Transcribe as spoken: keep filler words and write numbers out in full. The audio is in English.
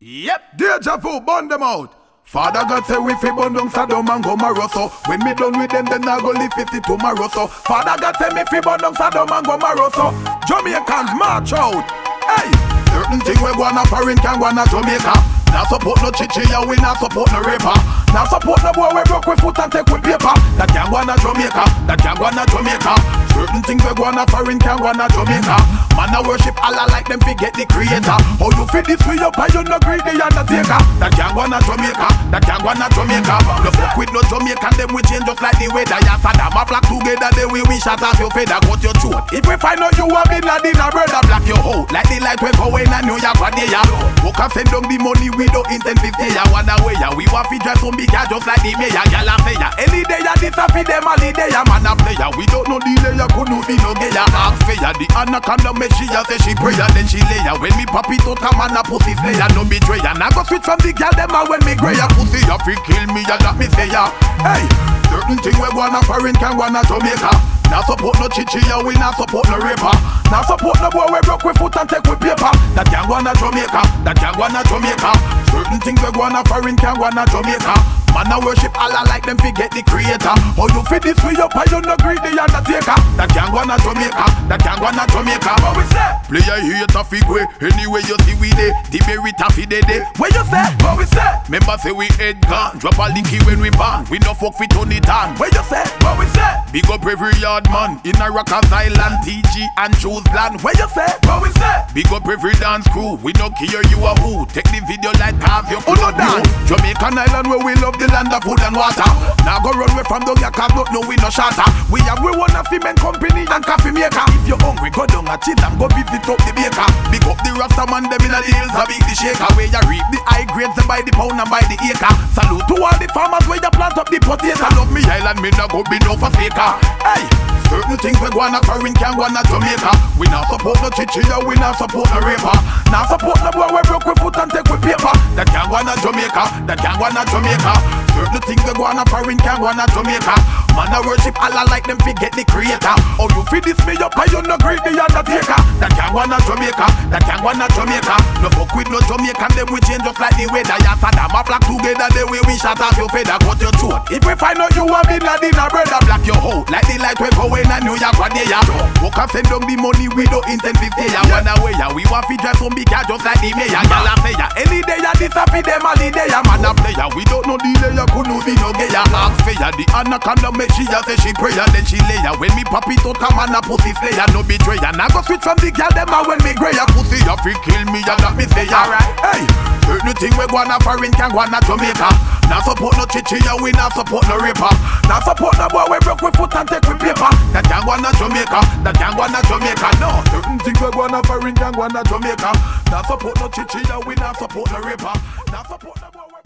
Yep, deja vu, burn them out. Father God say we fi burn down Sodom and Gomorrah so when me done with them then I go live it tomorrow so Father God say me fi burn down Sodom and Gomorrah so Jamaicans march out. Hey, certain thing we go on a foreign can go on a Jamaica. Now support no chichi, yeah, we not support no rapper. Now support no boy we broke with foot and take with paper. That can go on a Jamaica, that can go on a Jamaica. Certain things we go on a foreign can go on a Jamaica. Man a worship Allah like them forget the creator. How you fit this way up and you no greedy undertaker. That can go on a Jamaica, that can go on a Jamaica. No fuck with no Jamaican, them we change just like the weather. Yeah, Saddam a flock together, then we we shut off your feather, cut your throat. If we find out you a Bin Laden a brother, black your hoe. Like the light we go in a New York one day, yeah. Who can send down the money we don't intend fifty, yeah. One away, yeah. We want to dress some big, yeah, just like the mayor, yeah, la say, yeah. Any day, yeah, this a fi them all day, yeah. Man a player, we don't know the layer, couldn't be no gay, yeah. Ask for ya, the anaconda make she, yeah, say she pray, yeah, then she lay, yeah. When me pop it out, a man a pussy slayer, no betrayer. Now go switch from the girl, them a when me grey, yeah. Pussy, yeah, fi kill me, yeah, that me say, yeah. Hey, certain thing we go on a foreign can go on a Jamaica. Now support no chichi, yeah, we not support no rapper. Now support no boy we broke with foot and take with paper. That can go on a Jamaica, that can go on a Jamaica. Certain things we go on a foreign can go on a Jamaica. Man a worship Allah like them forget the creator. How you fit this way up and you no greedy undertaker. That can go on a Jamaica, that can go on a Jamaica. What we say? Player here to figure anyway you see we dey. The berry taffy dey dey. What you say? What we say? Member say we head gone. Drop a linky when we ban. We no fuck fit on it on. What you say? What we say? Big up every yard man in a Rockers Island, T G and choose land. What you say? What we say? Big up every dance crew. We no care you a who. Take the video like half your crew. Oh no dance. Jamaican Island where we love the land of food and water. Now go run away from down your car, don't know we no shatter. We have we one of cement company and coffee maker. If you're hungry, go down a cheat and go visit up the baker. Big up the Rasta man, them in the hills, a big the shaker. Where you reap the high grades and buy the pound and buy the acre. Salute to all the farmers where you plant up the potato. Love me island, me no go be no forsaker. Hey, certain things we go on a foreign can go on a Jamaica. We not support no chichi, we not support no rapper. Not support no boy we broke with foot and take with paper. That can go on a Jamaica, that can go on a Jamaica. Certain things we go on a foreign can go on a Jamaica. Man a worship Allah like them forget the creator. Oh you feed this me up and you no greedy undertaker. That can go on a Jamaica, that can go on a Jamaica. No fuck with no Jamaican, them we change just like the weather. Yeah, Saddam a flock together, then we we shut off your feather, cut your throat. If we find out you a Bin Laden a brother, black your hoe. Like the light we go in a New York one day, yeah. Who can send down the money we don't intend fifty, yeah. One away, yeah. We want to dress some big, yeah, just like the mayor, yeah, la say, yeah. Any day, yeah, this a fi them all day, yeah. Man a player, we don't know the layer, couldn't be no gay, yeah. Ask for ya, the anaconda make she, yeah, say she pray, yeah, then she lay, yeah. When me pop it out, a man a pussy slayer, no betrayer. Now go switch from the girl, them a when me grey, yeah. Pussy, yeah, fi kill me, yeah, that me say, yeah. Alright, hey. Certain thing we go on a foreign can go on a Jamaica. Now support no chichi, yeah, we not support no rapper. Now support no boy we broke with foot and take with paper. That can go on a Jamaica, that can go on a Jamaica. No, certain things we go on a foreign can go on a Jamaica. Now support no chichi, yeah, we not support no rapper. Now support no boy we